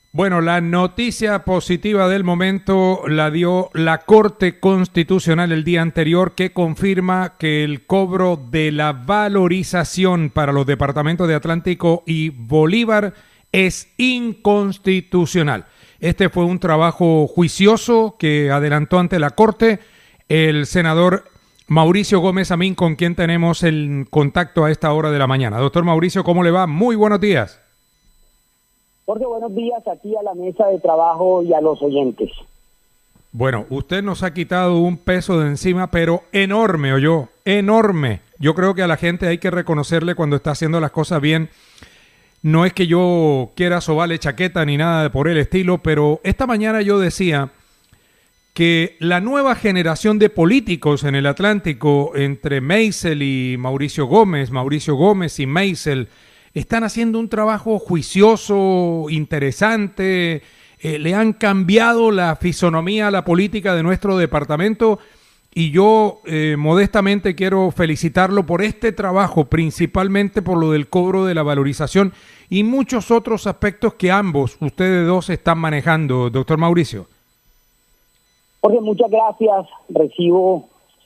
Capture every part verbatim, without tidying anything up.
Bueno, la noticia positiva del momento la dio la Corte Constitucional el día anterior, que confirma que el cobro de la valorización para los departamentos de Atlántico y Bolívar es inconstitucional. Este fue un trabajo juicioso que adelantó ante la Corte el senador Mauricio Gómez Amín, con quien tenemos el contacto a esta hora de la mañana. Doctor Mauricio, ¿cómo le va? Muy buenos días. Jorge, buenos días aquí a la mesa de trabajo y a los oyentes. Bueno, usted nos ha quitado un peso de encima, pero enorme, oyó, enorme. Yo creo que a la gente hay que reconocerle cuando está haciendo las cosas bien. No es que yo quiera sobarle chaqueta ni nada por el estilo, pero esta mañana yo decía que la nueva generación de políticos en el Atlántico, entre Meisel y Mauricio Gómez, Mauricio Gómez y Meisel, están haciendo un trabajo juicioso, interesante, eh, le han cambiado la fisonomía a la política de nuestro departamento y yo eh, modestamente quiero felicitarlo por este trabajo, principalmente por lo del cobro de la valorización y muchos otros aspectos que ambos, ustedes dos, están manejando, doctor Mauricio. Jorge, muchas gracias. Recibo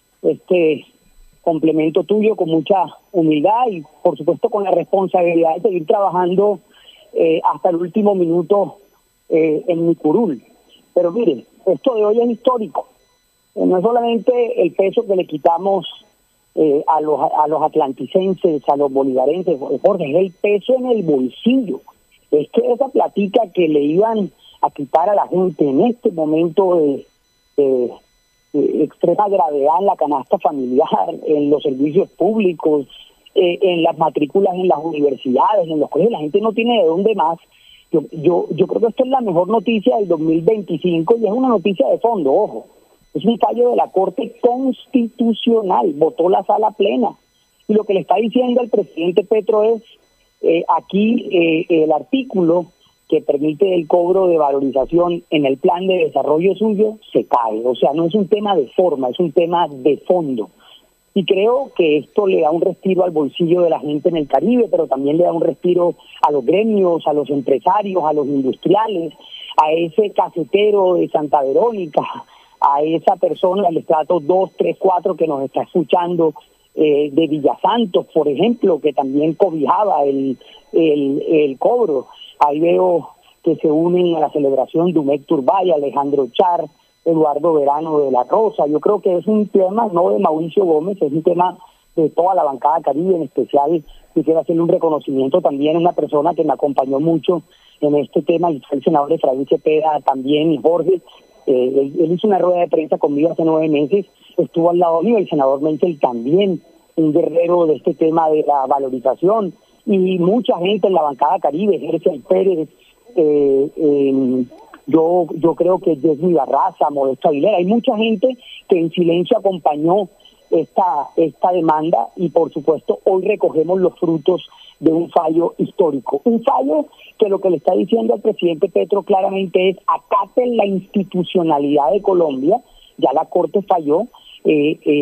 este complemento tuyo con mucha humildad y, por supuesto, con la responsabilidad de seguir trabajando eh, hasta el último minuto eh, en mi curul. Pero mire, esto de hoy es histórico. Eh, no es solamente el peso que le quitamos eh, a los a los atlanticenses, a los bolivarenses, Jorge, es el peso en el bolsillo. Es que esa platica que le iban a quitar a la gente en este momento de Eh, eh, extrema gravedad en la canasta familiar, en los servicios públicos, eh, en las matrículas en las universidades, en los colegios, la gente no tiene de dónde más. Yo, yo, yo creo que esta es la mejor noticia del dos mil veinticinco y es una noticia de fondo, ojo. Es un fallo de la Corte Constitucional, votó la sala plena. Y lo que le está diciendo al presidente Petro es, eh, aquí eh, el artículo que permite el cobro de valorización en el plan de desarrollo suyo, se cae. O sea, no es un tema de forma, es un tema de fondo. Y creo que esto le da un respiro al bolsillo de la gente en el Caribe, pero también le da un respiro a los gremios, a los empresarios, a los industriales, a ese casetero de Santa Verónica, a esa persona del estrato dos, tres, cuatro que nos está escuchando, eh, de Villasantos, por ejemplo, que también cobijaba el, el, el cobro. Ahí veo que se unen a la celebración Dumek Turbay, Alejandro Char, Eduardo Verano de la Rosa. Yo creo que es un tema no de Mauricio Gómez, es un tema de toda la bancada Caribe. En especial quisiera hacerle un reconocimiento también a una persona que me acompañó mucho en este tema, y fue el senador Efraín Cepeda, también Jorge. Eh, él, él hizo una rueda de prensa conmigo hace nueve meses, estuvo al lado mío, el senador Meisel también, un guerrero de este tema de la valorización, y mucha gente en la bancada Caribe, Gerson Pérez, eh, eh, yo yo creo que Yesmi Barraza, Modesto Aguilera, hay mucha gente que en silencio acompañó esta esta demanda, y por supuesto hoy recogemos los frutos de un fallo histórico, un fallo que lo que le está diciendo al presidente Petro claramente es: acaten la institucionalidad de Colombia, ya la Corte falló, Eh, eh,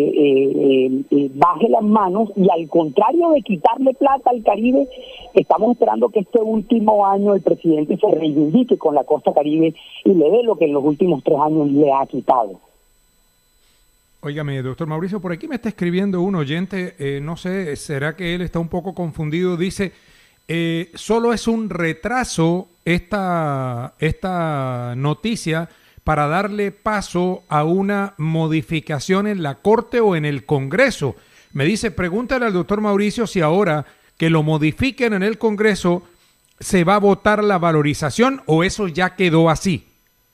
eh, eh, baje las manos, y al contrario de quitarle plata al Caribe, estamos esperando que este último año el presidente se reivindique con la costa Caribe y le dé lo que en los últimos tres años le ha quitado. Óigame, doctor Mauricio, por aquí me está escribiendo un oyente, eh, no sé, será que él está un poco confundido, dice, eh, solo es un retraso esta, esta noticia para darle paso a una modificación en la Corte o en el Congreso. Me dice, pregúntale al doctor Mauricio si ahora que lo modifiquen en el Congreso se va a votar la valorización o eso ya quedó así.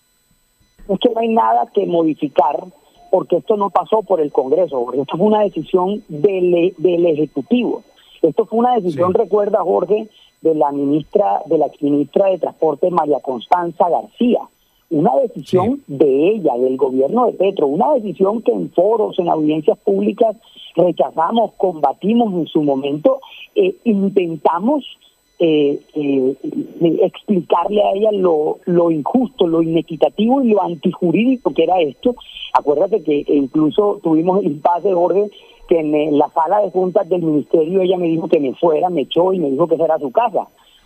Es que no hay nada que modificar porque esto no pasó por el Congreso, porque esto fue una decisión del, del Ejecutivo. Esto fue una decisión, sí, recuerda, Jorge, de la ministra, de la exministra de Transporte, María Constanza García. Una decisión, sí, de ella, del gobierno de Petro, una decisión que en foros, en audiencias públicas rechazamos, combatimos en su momento, eh, intentamos eh, eh, explicarle a ella lo, lo injusto, lo inequitativo y lo antijurídico que era esto. Acuérdate que incluso tuvimos el impasse, Jorge, que en la sala de juntas del ministerio ella me dijo que me fuera, me echó y me dijo que esa era su casa.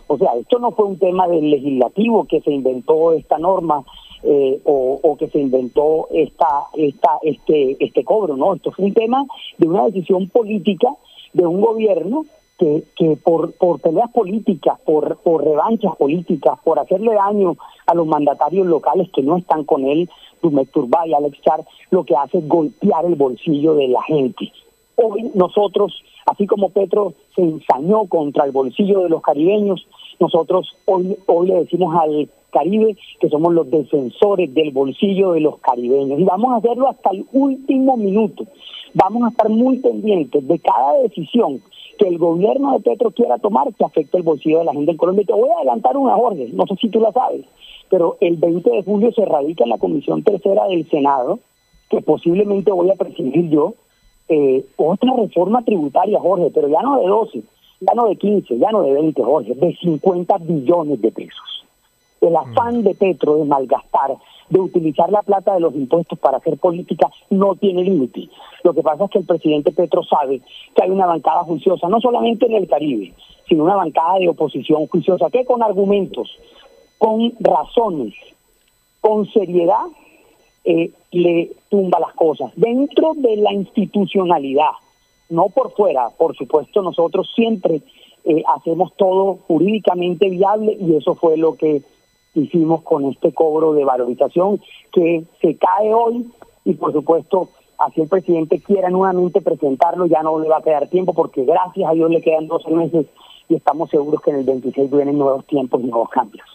O sea, esto no fue un tema del legislativo que se inventó esta norma eh, o, o que se inventó esta, esta, este, este cobro, no. Esto fue un tema de una decisión política de un gobierno que, que por, por peleas políticas, por, por revanchas políticas, por hacerle daño a los mandatarios locales que no están con él, Dumet Turbay y Alex Char, lo que hace es golpear el bolsillo de la gente. Hoy nosotros, así como Petro se ensañó contra el bolsillo de los caribeños, nosotros hoy, hoy le decimos al Caribe que somos los defensores del bolsillo de los caribeños y vamos a hacerlo hasta el último minuto. Vamos a estar muy pendientes de cada decisión que el gobierno de Petro quiera tomar que afecte el bolsillo de la gente en Colombia. Te voy a adelantar una, Jorge, no sé si tú la sabes, pero el veinte de julio se radica en la Comisión Tercera del Senado, que posiblemente voy a presidir yo, eh, otra reforma tributaria, Jorge, pero ya no de doce, ya no de quince, ya no de veinte, Jorge, de cincuenta billones de pesos. El afán de Petro de malgastar, de utilizar la plata de los impuestos para hacer política, no tiene límite. Lo que pasa es que el presidente Petro sabe que hay una bancada juiciosa, no solamente en el Caribe, sino una bancada de oposición juiciosa, que con argumentos, con razones, con seriedad, eh, le tumba las cosas. Dentro de la institucionalidad, no por fuera, por supuesto, nosotros siempre eh, hacemos todo jurídicamente viable y eso fue lo que hicimos con este cobro de valorización que se cae hoy y por supuesto así el presidente quiera nuevamente presentarlo ya no le va a quedar tiempo porque gracias a Dios le quedan doce meses y estamos seguros que en el veintiséis vienen nuevos tiempos y nuevos cambios.